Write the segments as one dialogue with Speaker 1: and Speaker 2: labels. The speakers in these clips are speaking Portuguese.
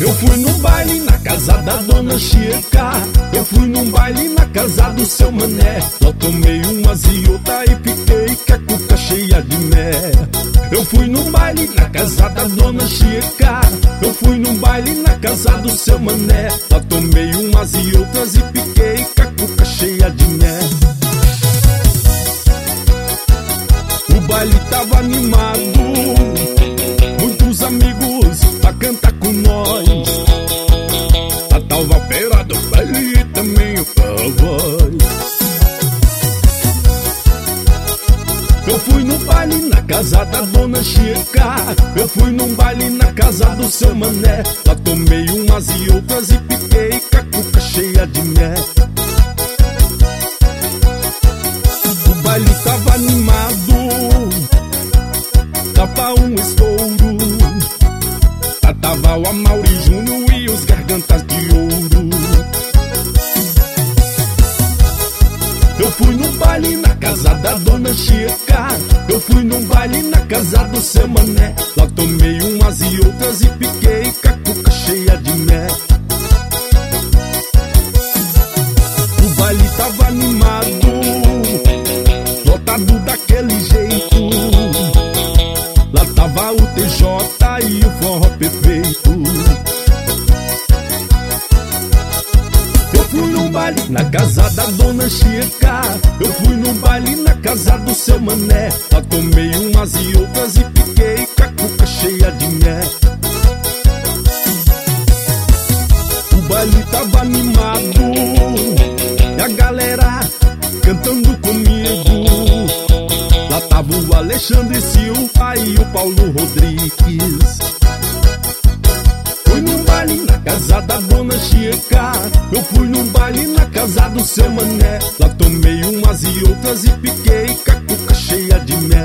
Speaker 1: Eu fui num baile na casa da dona Chica. Eu fui num baile na casa do seu mané. Lá tomei umas e outra e piquei com a cuca cheia de mé. Eu fui num baile na casa da dona Chica. Eu fui num baile na casa do seu mané. Lá tomei umas e outras e piquei com a cuca cheia de mé. O baile tava animado, muitos amigos pra cantar com nós. Tava operado o baile e também o cowboy. Eu fui no baile na casa da dona Chica. Eu fui num baile na casa do seu mané. Lá tomei umas e outras e piquei com a cuca cheia de mé. O baile tava animado, tava um estouro. Tava o Amaury Júnior e os Gargantas de Ouro. Eu fui num baile na casa da dona Chica. Eu fui num baile na casa do seu mané. Lá tomei umas e outras e piquei com a cuca cheia de mé. O baile tava animado, lotado daquele jeito. Lá tava o TJ e o forró perfeito. Eu fui num baile na casa da dona Chica. Eu fui num baile na casa do seu mané. Lá tomei umas e outras e piquei com a cuca cheia de mé. O baile tava animado e a galera cantando comigo. Lá tava o Alexandre Silva e o Paulo Rodrigues. Fui num baile na casa da dona Chica. Eu fui num baile na casa do seu mané. Lá tomei umas e outras e piquei com a cuca cheia de mé.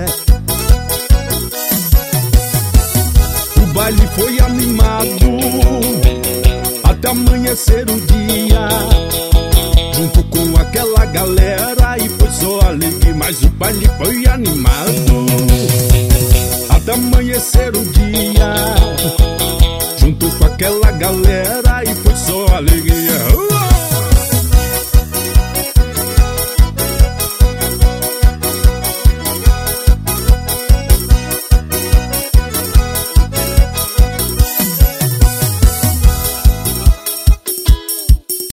Speaker 1: O baile foi animado até amanhecer o dia, junto com aquela galera, e foi só alegria, mas o baile foi animado até amanhecer o dia.